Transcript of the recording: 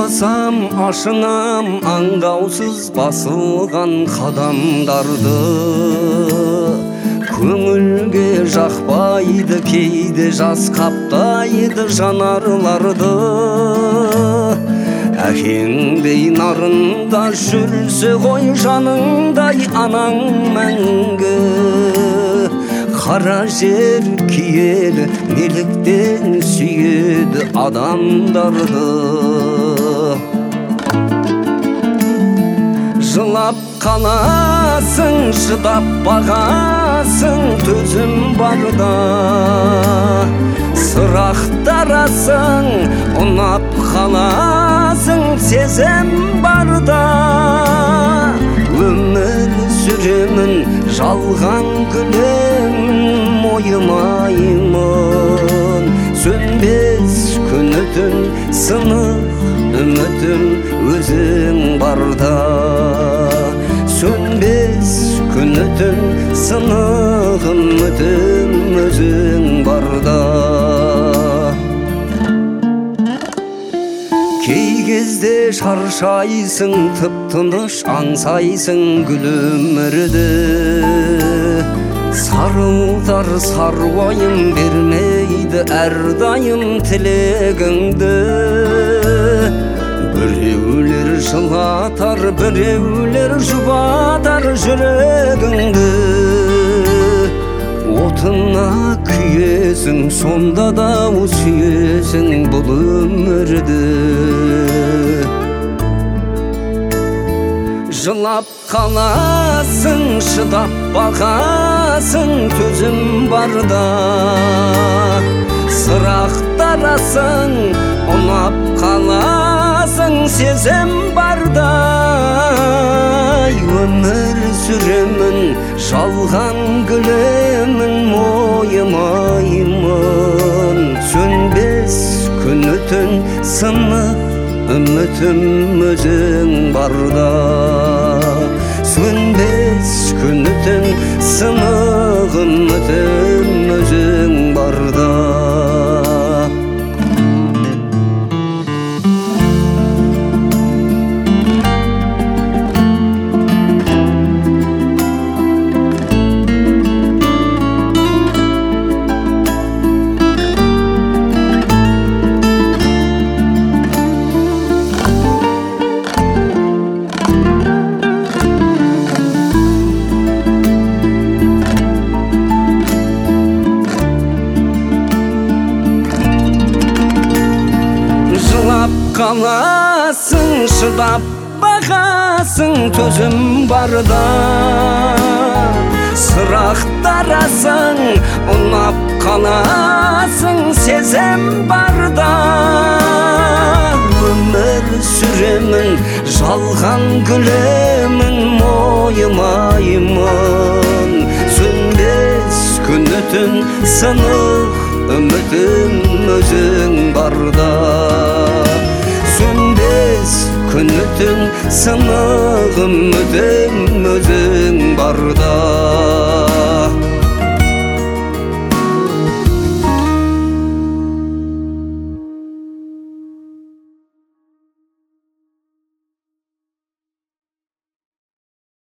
Аңдасам, ашынам, аңдаусыз басылған қадамдарды. Көңілге жақпайды, кейде жас қаптайды жанарларды. Әкеңдей нарында жүрсе ғой жаныңдай анаң мәңгі. Қара жер киелі неліктен сүйеді адамдарды. Жылап қаласың, шыдап бағасың, төзім барда. Сырақтарасың, ұнап қаласың, сезім барда. Өмір сүремін, жалған күлемін, мойымаймын. Сөнбес күні түн, сынық үмітім өзің барда. Сөнбес күні түн, сынық үмітім өзің барда. Кей кезде шаршайсың, тып-тыныш аңсайсың гүл өмірді. Сарылтар саруайым бермейді әрдайым тілегіңді. Біреулер жылатар, біреулер жұбатар жүрегіңді. Отына күйесің, сонда да сүйесің бұл өмірді. Жылап қаласың, шыдап бағасың, төзім барда. Сырақтарасың, ұнап қаласың, сезім барда. Өмір сүремін, жалған гүлемін, мойымаймын. Сөнбес күні түн, сынық үмітім өзің барда. Сөнбес күні түн, сынық үмітім өзің барда. Қаласың, шыдап бағасың, төзім барда. Сырақтарасың, ұнап қаласың, сезім барда. Өмір сүремін, жалған гүлемін, мойымаймын. Сөнбес күні түн, сынық үмітім өзің барда. Сөнбес күні түн, сынық үмітім өзің барда.